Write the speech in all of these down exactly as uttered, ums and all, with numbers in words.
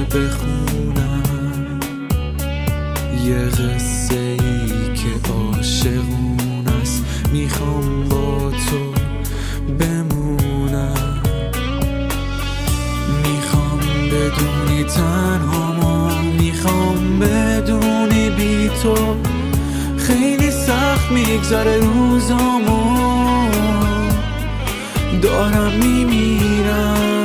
بخونم یه قصه ای که عاشقون است. میخوام با تو بمونم، میخوام بدونی تنهامو، میخوام بدونی بی تو خیلی سخت میگذره روزامو، دارم میمیرم.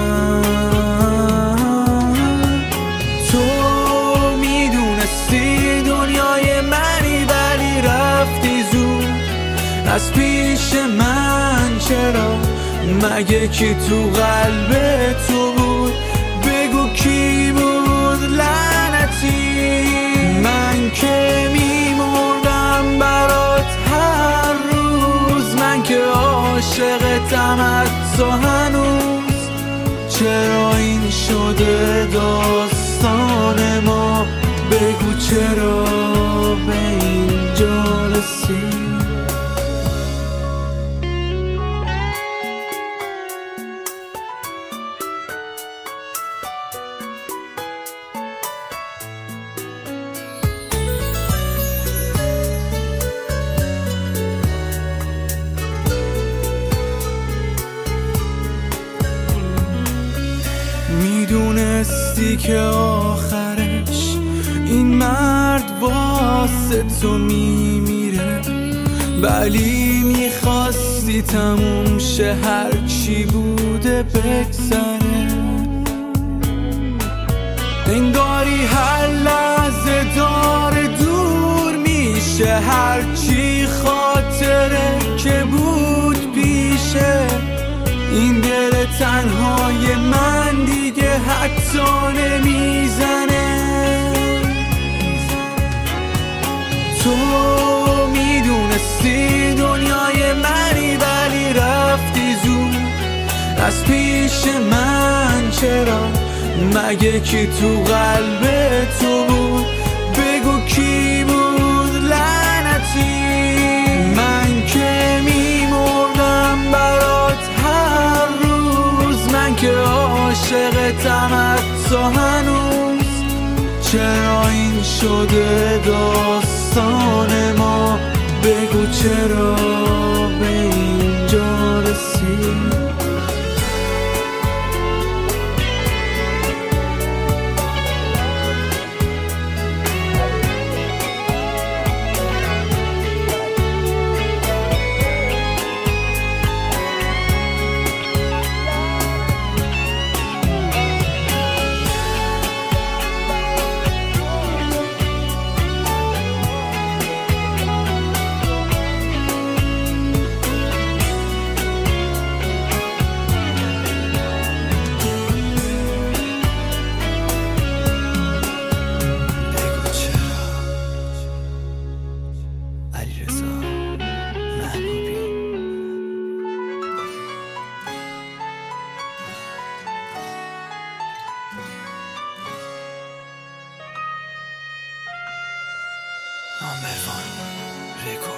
تو میدونستی دنیای منی ولی رفتی زود از پیش من. چرا؟ مگه کی تو قلب تو بود؟ بگو کی بود لعنتی؟ من که میمردم برات هر روز، من که عاشقتم حتی هنوز. چرا این شده داستان ما؟ بگو چرا به اینجا رسید؟ میدونستی که آخرش این مرد واسه تو میمیره، ولی میخواستی تموم شه هرچی بوده بگذره. انگاری هر لحظه داره دور میشه هرچی خاطره که بود پیشه. این دل تنهای من دیگه حتی نمیزنه. تو میدونستی دنیای منی ولی رفتی زود از پیش من. چرا؟ مگه کی تو قلب تو بود؟ بگو کی بود لعنتی؟ من که میمردم برات هر روز، من که عاشقتم حتی هنوز. چرا این شده داستان ما؟ بگو چرا به اینجا رسید؟ Number one record.